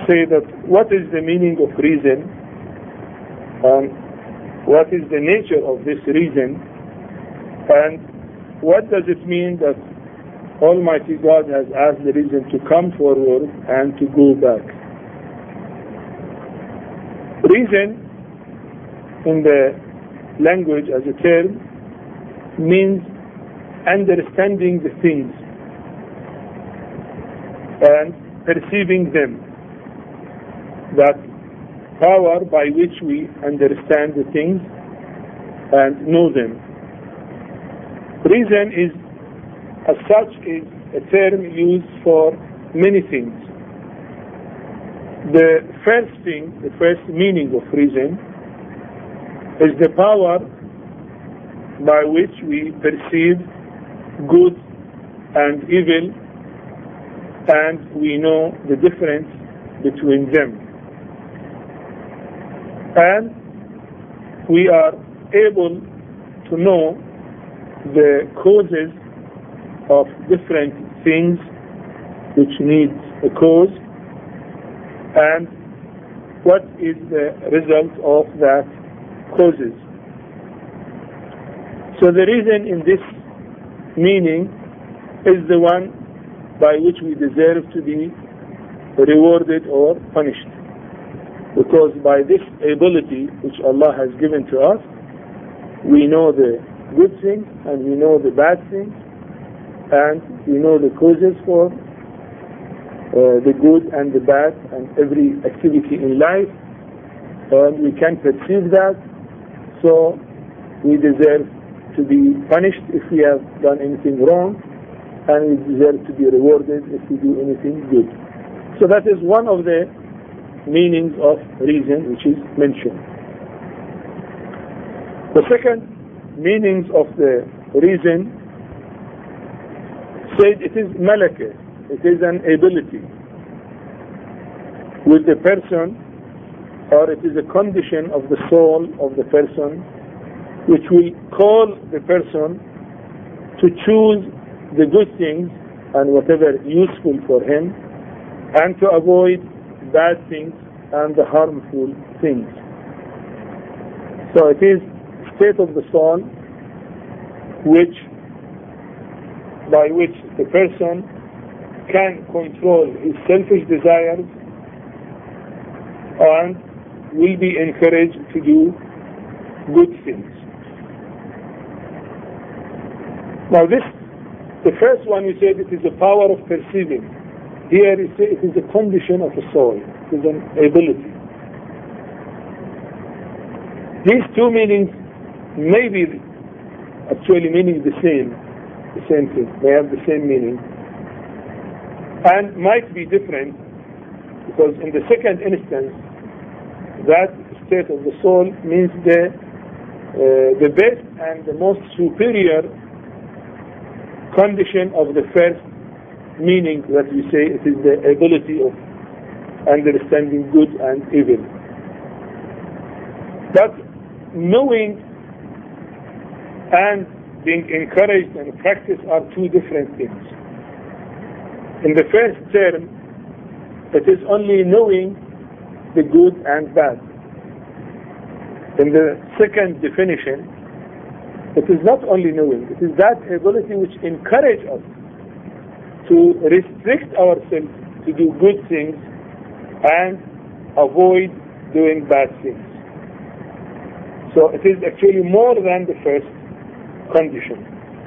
say that what is the meaning of reason and what is the nature of this reason, and what does it mean that Almighty God has asked the reason to come forward and to go back. Reason in the language as a term means understanding the things and perceiving them, that power by which we understand the things and know them. Reason is, as such, is a term used for many things. The first thing, the first meaning of reason is the power by which we perceive good and evil, and we know the difference between them. And we are able to know the causes of different things which need a cause, and what is the result of that causes. So the reason in this meaning is the one by which we deserve to be rewarded or punished. Because by this ability which Allah has given to us, we know the good things and we know the bad things, and we know the causes for the good and the bad and every activity in life, and we can perceive that, so we deserve to be punished if we have done anything wrong, and we deserve to be rewarded if we do anything good. So that is one of the meanings of reason which is mentioned. The second meanings of the reason said it is malaka, it is an ability with the person, or it is a condition of the soul of the person which will call the person to choose the good things and whatever useful for him, and to avoid bad things and the harmful things. So it is state of the soul by which the person can control his selfish desires and will be encouraged to do good things. Now the first one you said it is the power of perceiving. Here you say it is a condition of the soul, it is an ability. These two meanings may be actually meaning the same thing, they have the same meaning, and might be different, because in the second instance that state of the soul means the best and the most superior condition of the first meaning that we say it is the ability of understanding good and evil. But knowing and being encouraged and practice are two different things. In the first term, it is only knowing the good and bad. In the second definition, it is not only knowing, it is that ability which encourages us to restrict ourselves to do good things and avoid doing bad things. So it is actually more than the first condition.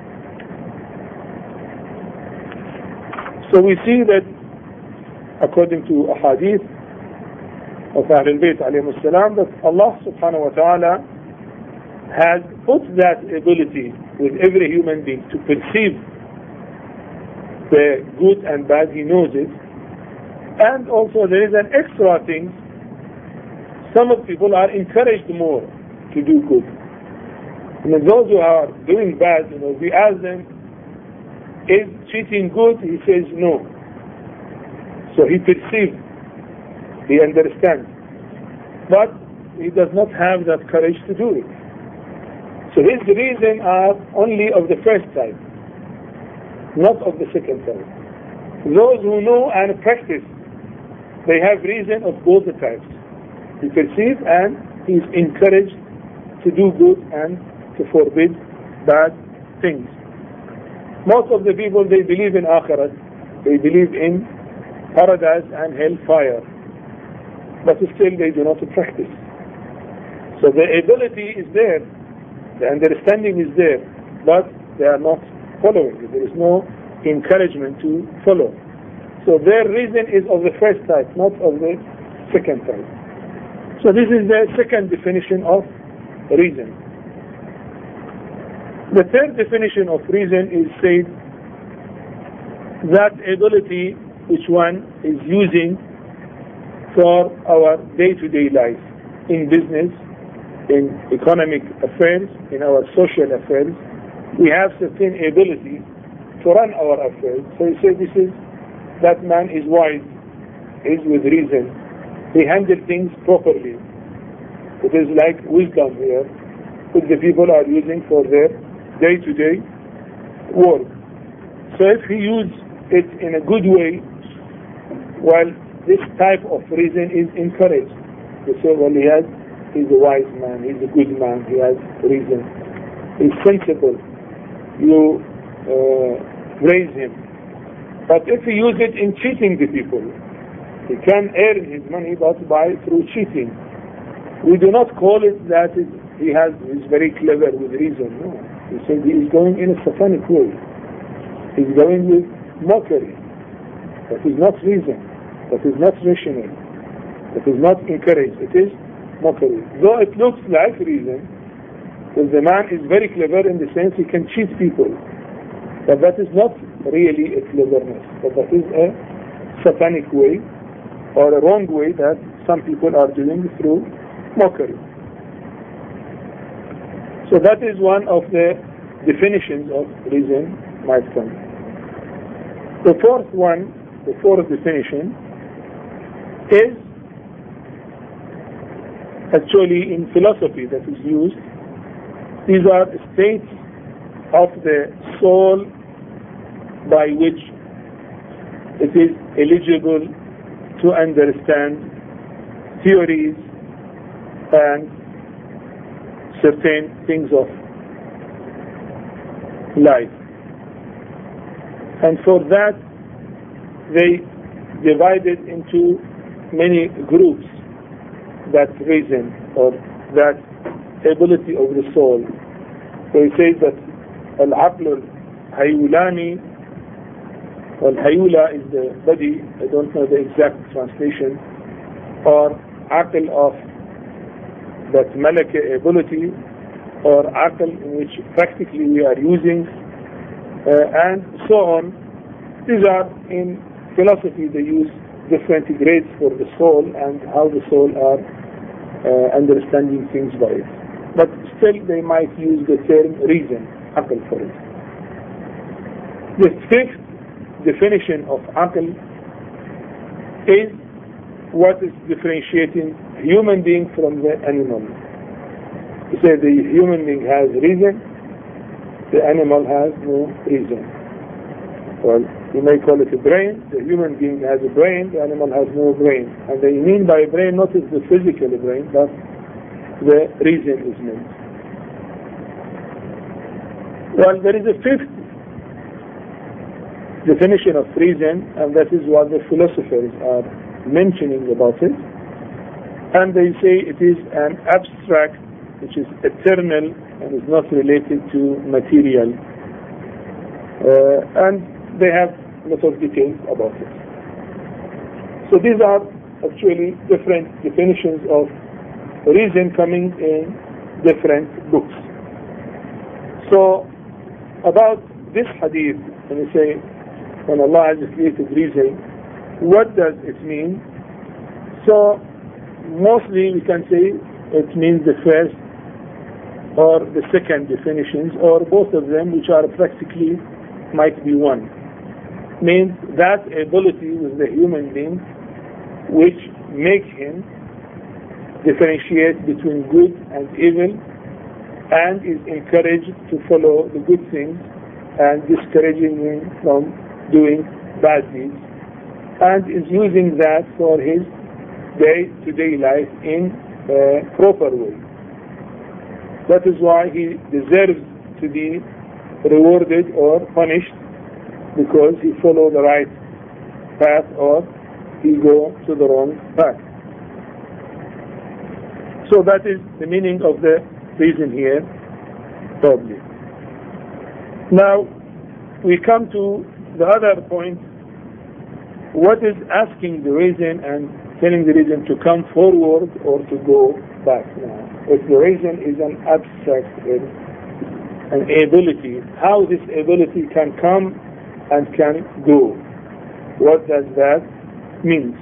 So we see that according to a hadith of Ahlul Bayt alayhim as-salam, that Allah subhanahu wa ta'ala has put that ability with every human being to perceive the good and bad. He knows it. And also there is an extra thing. Some of people are encouraged more to do good. And those who are doing bad, we ask them, is cheating good? He says no. So he perceives, he understands, but he does not have that courage to do it. So his reason are only of the first type, not of the second type. Those who know and practice they have reason of both the types. He perceives and he is encouraged to do good and to forbid bad things. Most of the people, they believe in Akhirat, they believe in paradise and hellfire, but still they do not practice. So the ability is there, the understanding is there, but they are not following. There is no encouragement to follow. So their reason is of the first type, not of the second type. So this is the second definition of reason. The third definition of reason is said that ability which one is using for our day-to-day life, in business, in economic affairs, in our social affairs. We have certain ability to run our affairs. So you say that man is wise, is with reason. He handles things properly. It is like wisdom here, which the people are using for their day-to-day work. So if he uses it in a good way, well, this type of reason is encouraged. You say, well, he's a wise man, he's a good man, he has reason, he's sensible. You praise him. But if he uses it in cheating the people, he can earn his money but through cheating. We do not call it that he's very clever with reason. No. He said he is going in a satanic way. He's going with mockery. That is not reason. That is not rational. That is not encouraged. It is mockery. Though it looks like reason, because the man is very clever in the sense he can cheat people. But that is not really a cleverness. But that is a satanic way or a wrong way that some people are doing through mockery. So that is one of the definitions of reason might come. The fourth definition is actually in philosophy that is used. These are states of the soul by which it is eligible to understand theories and certain things of life. And for that, they divided into many groups that reason or that ability of the soul. So he says that al-aql al-hayulani, al-hayula is the body, I don't know the exact translation, or aql of that malaka ability, or aql in which practically we are using, and so on. These are in philosophy, they use different grades for the soul and how the soul are understanding things by it. But still they might use the term reason, aql, for it. The fifth definition of aql is what is differentiating human being from the animal. You say the human being has reason, the animal has no reason. Well, you may call it a brain, the human being has a brain, the animal has no brain. And they mean by brain not is the physical brain, but the reason is meant. Well, there is a fifth definition of reason, and that is what the philosophers are mentioning about it. And they say it is an abstract which is eternal and is not related to material. And they have a lot of details about it. So these are actually different definitions of reason coming in different books. So about this hadith, when you say when Allah has created reason, what does it mean? So mostly we can say it means the first or the second definitions, or both of them, which are practically might be one. Means that ability with the human being which makes him differentiate between good and evil, and is encouraged to follow the good things and discouraging him from doing bad deeds. and is using that for his day-to-day life in a proper way. That is why he deserves to be rewarded or punished, because he followed the right path or he go to the wrong path. So that is the meaning of the reason here, probably. Now we come to the other point. What is asking the reason and telling the reason to come forward or to go back now? If the reason is an abstract, an ability, how this ability can come and can go? What does that mean?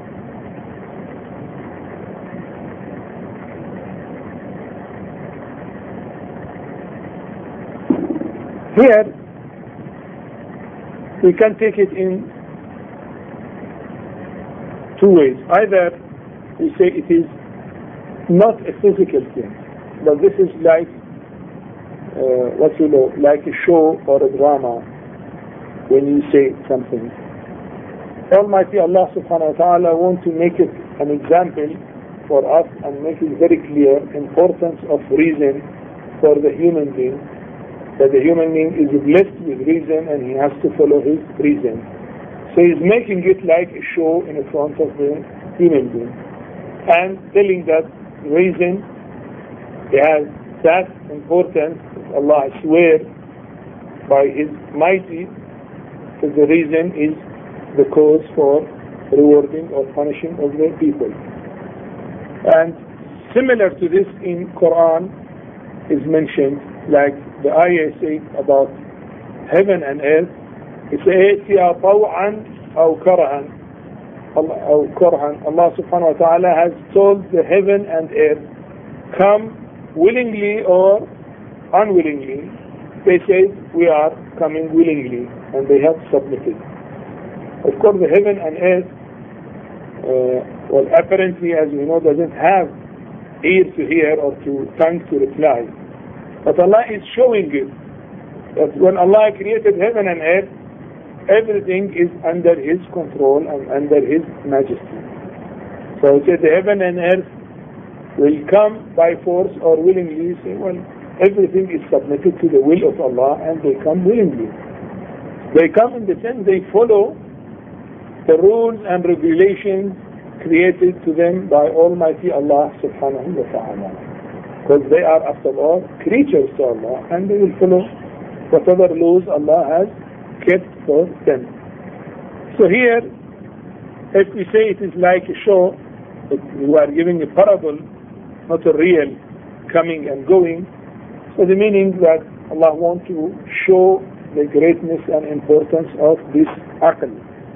Here we can take it in two ways. Either we say it is not a physical thing, but this is like like a show or a drama. When you say something, Almighty Allah subhanahu wa ta'ala wants to make it an example for us and make it very clear importance of reason for the human being, that the human being is blessed with reason and he has to follow his reason. So he's making it like a show in front of the human being and telling that reason has that importance. Allah swears by his mighty that the reason is the cause for rewarding or punishing of the people. And similar to this in Quran is mentioned, like the ayah says about heaven and earth. It says طوعا أو كرها. Allah subhanahu wa ta'ala has told the heaven and earth, come willingly or unwillingly. They say we are coming willingly, and they have submitted. Of course the heaven and earth apparently, as we know, doesn't have ear to hear or tongue to reply. But Allah is showing it, that when Allah created heaven and earth, everything is under His control and under His majesty. So he said the heaven and earth will come by force or willingly. Say, well, everything is submitted to the will of Allah and they come willingly. They come in the sense they follow the rules and regulations created to them by Almighty Allah subhanahu wa ta'ala. Because they are, after all, creatures to Allah, and they will follow whatever laws Allah has kept for them. So here, if we say it is like a show, we are giving a parable, not a real coming and going. So the meaning that Allah wants to show the greatness and importance of this aql.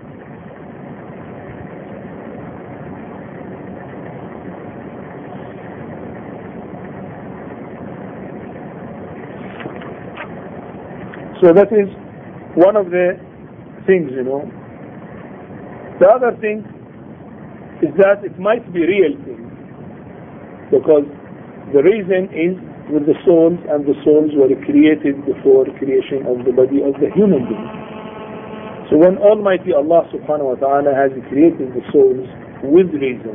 So that is one of the things, The other thing is that it might be real thing, because the reason is with the souls, and the souls were created before creation of the body of the human being. So when Almighty Allah subhanahu wa ta'ala has created the souls with reason,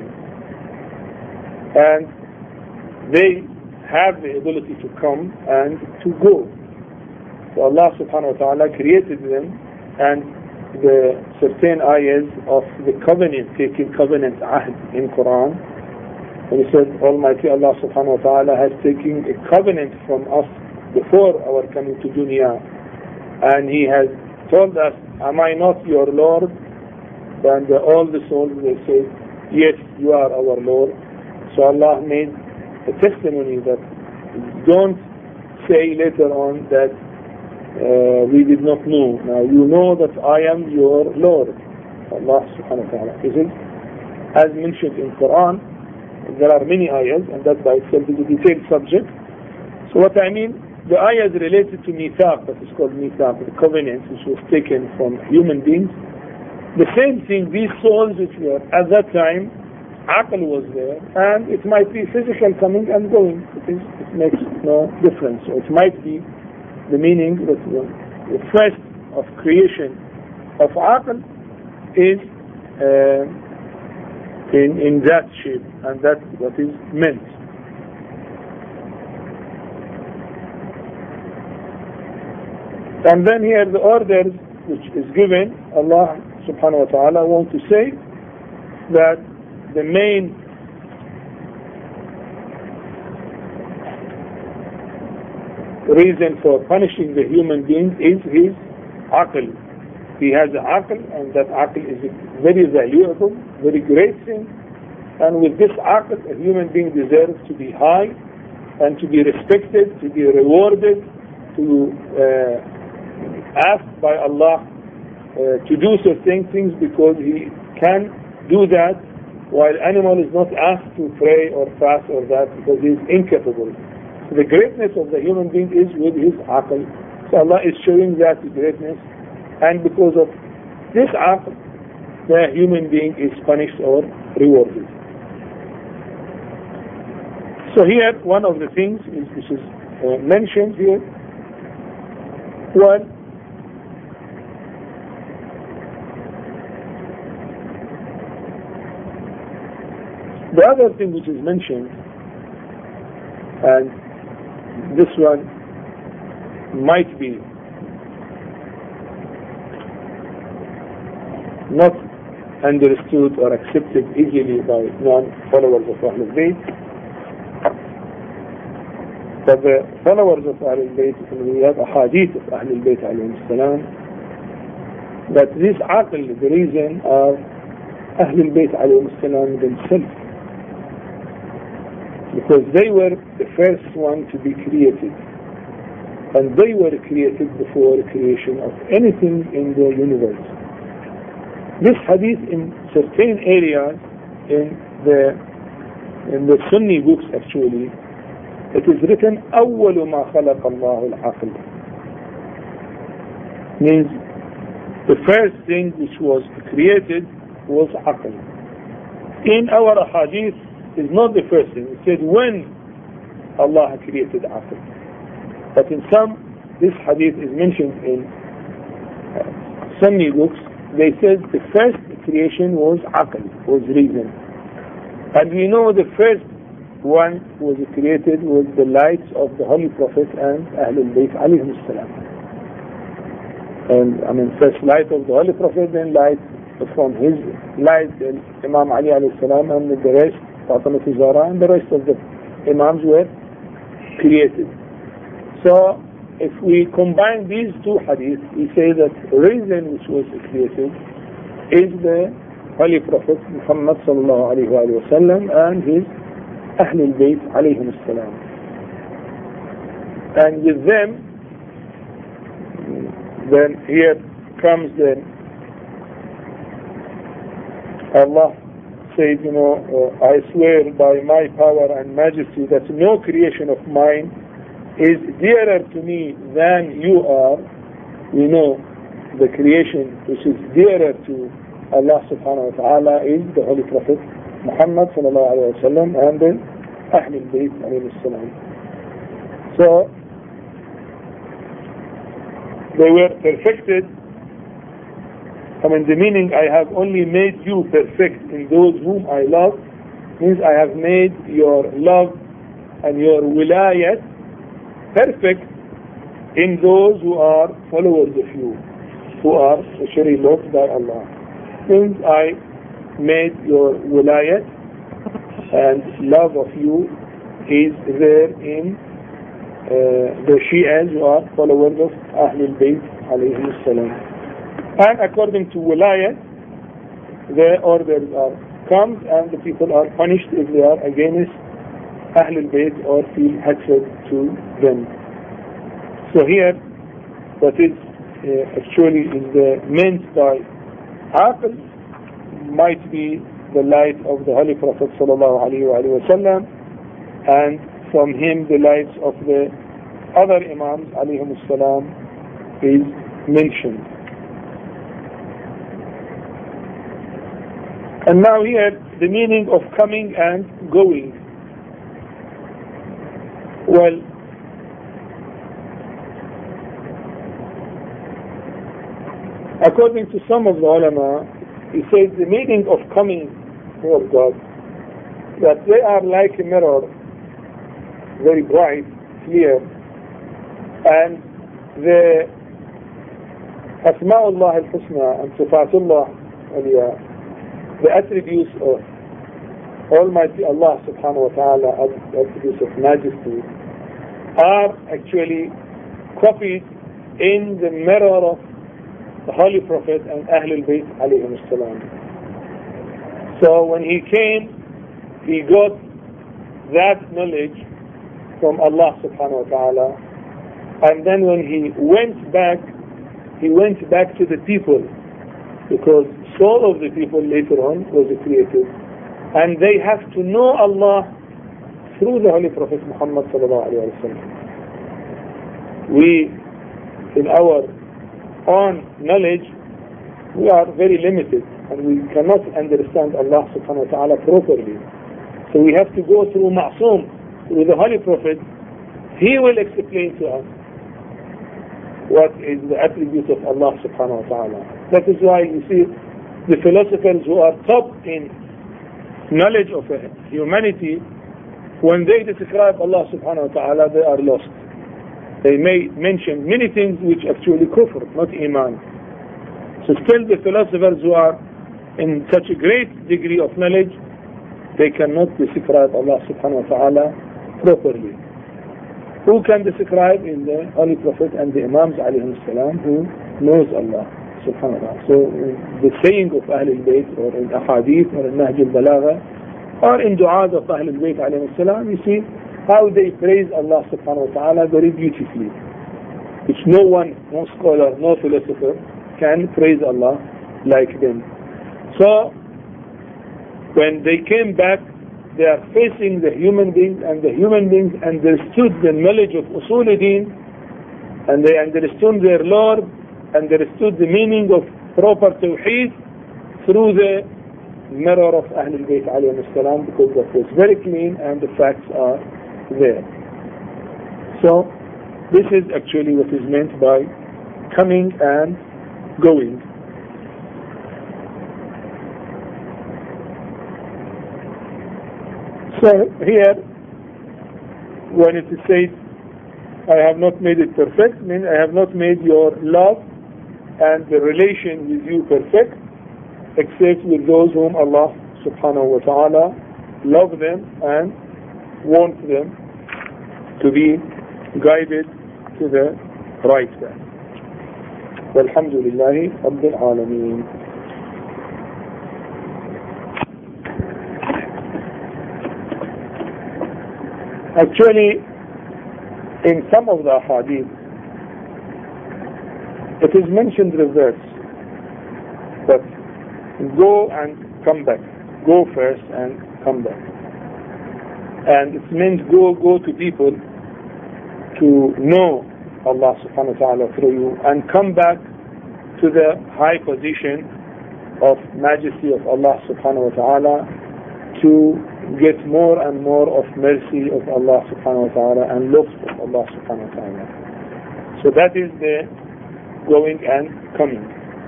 and they have the ability to come and to go. So Allah subhanahu wa ta'ala created them, and the certain ayahs of the covenant, taking covenant ahd in Quran, and he said Almighty Allah subhanahu wa ta'ala has taken a covenant from us before our coming to dunya, and He has told us, am I not your Lord? And all the souls, they say, yes, you are our Lord. So Allah made a testimony that don't say later on that we did not know. Now you know that I am your Lord. Allah subhanahu wa ta'ala. This is as mentioned in Quran. There are many ayahs, and that by itself is a detailed subject. So what I mean, the ayahs related to mithaq, that is called mithaq, the covenant which was taken from human beings. The same thing, these souls which were at that time, aql was there, and it might be physical coming and going. It makes no difference. So it might be the meaning that the first of creation of aql is in that shape, and that's what is meant. And then here the orders which is given, Allah subhanahu wa ta'ala wants to say that the main reason for punishing the human being is his aql. He has an aql, and that aql is very valuable, very great thing. And with this aql, a human being deserves to be high and to be respected, to be rewarded, to asked by Allah to do certain things because he can do that, while animal is not asked to pray or fast or that because he is incapable. So the greatness of the human being is with his aql. So Allah is showing that greatness, and because of this aql, the human being is punished or rewarded. So here, one of the things which is mentioned here, one, the other thing which is mentioned, and this one might be not understood or accepted easily by non-followers of Ahlul Bayt, but the followers of Ahlul Bayt, we have a hadith of Ahlul Bayt alayhim salam, that this aql is the reason of Ahlul Bayt alayhim salam themselves, because they were the first one to be created, and they were created before creation of anything in the universe. This hadith in certain areas in the Sunni books actually, it is written أول ما خلق الله العقل, means the first thing which was created was aql. In our hadith is not the first thing. It said when Allah created aql. But in some, this hadith is mentioned in Sunni books. They said the first creation was aql, was reason. And we know the first one was created with the lights of the Holy Prophet and Ahlul Bayt alayhim salam. And first light of the Holy Prophet, then light from his light, Imam Ali alayhi salam, and the rest, Fatima Zahra, and the rest of the Imams were created. So if we combine these two hadiths, we say that the reason which was created is the Holy Prophet Muhammad sallallahu alayhi wa sallam and his Ahlul Bayt alayhim salam. And with them, then here comes then Allah said, I swear by my power and majesty that no creation of mine is dearer to me than you are. We know the creation which is dearer to Allah subhanahu wa ta'ala is the Holy Prophet Muhammad sallallahu alayhi wa sallam and the Ahlul Bayt alayhi salam. So they were perfected. The meaning, I have only made you perfect in those whom I love, means I have made your love and your wilayat perfect in those who are followers of you, who are especially loved by Allah. Means I made your wilayat and love of you is there in the Shi'as who are followers of Ahlul Bayt alayhim salam. And according to wilayat, the orders comes and the people are punished if they are against Ahlul Bayt or feel hatred to them. So here, what is actually is meant by aql might be the light of the Holy Prophet sallallahu alaihi wasallam, and from him the lights of the other Imams alayhim salam is mentioned. And now here, the meaning of coming and going. Well, according to some of the ulama, he says the meaning of coming toward God, that they are like a mirror, very bright, clear, and the Asma'ullah al-Husna and Sifatullah al-Ya, the attributes of Almighty Allah subhanahu wa ta'ala, attributes of majesty, are actually copied in the mirror of the Holy Prophet and Ahlul Bayt alayhim as-salam. So when he came, he got that knowledge from Allah subhanahu wa ta'ala, and then when he went back to the people, because soul of the people later on was created, and they have to know Allah through the Holy Prophet Muhammad sallallahu alayhi wa sallam. We, in our own knowledge, we are very limited, and we cannot understand Allah subhanahu wa ta'ala properly. So we have to go through Ma'soom, through the Holy Prophet. He will explain to us what is the attributes of Allah subhanahu wa ta'ala. That is why you see the philosophers who are top in knowledge of humanity, when they describe Allah subhanahu wa ta'ala, they are lost. They may mention many things which actually kufr, not iman. So still the philosophers who are in such a great degree of knowledge, they cannot describe Allah subhanahu wa ta'ala properly. Who can describe? In the Holy Prophet and the Imams alayhim salam, who knows Allah subhanahu wa ta'ala. So the saying of Ahlul Bayt, or in Ahadith, or in Nahj al-Balagha, or in du'as of Ahlul Bayt alayhim salam, you see how they praise Allah subhanahu wa ta'ala very beautifully, which no one, no scholar, no philosopher can praise Allah like them. So when they came back, they are facing the human beings, and the human beings understood the knowledge of Usul-Din, and they understood their Lord, understood the meaning of proper Tawheed through the mirror of Ahlul Bayt alayhim salam, because that was very clean and the facts are there. So this is actually what is meant by coming and going. So here, when it is said, I have not made it perfect, means I have not made your love and the relation with you perfect, except with those whom Allah subhanahu wa ta'ala love them and want them to be guided to the right path. Walhamdulillahi Rabbil Alameen. Actually, in some of the hadith, it is mentioned reverse, that go and come back, go first and come back. And it means go to people to know Allah subhanahu wa ta'ala through you, and come back to the high position of majesty of Allah subhanahu wa ta'ala, to get more and more of mercy of Allah subhanahu wa ta'ala and love of Allah subhanahu wa ta'ala. So that is the going and coming.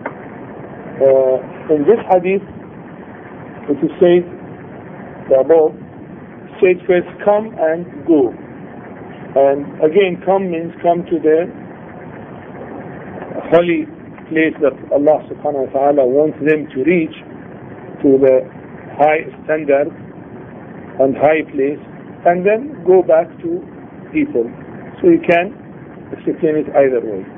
In this hadith, it is said, the above, said first come and go. And again, come means come to the holy place that Allah subhanahu wa ta'ala wants them to reach, to the high standard and high place, and then go back to people. So you can explain it either way.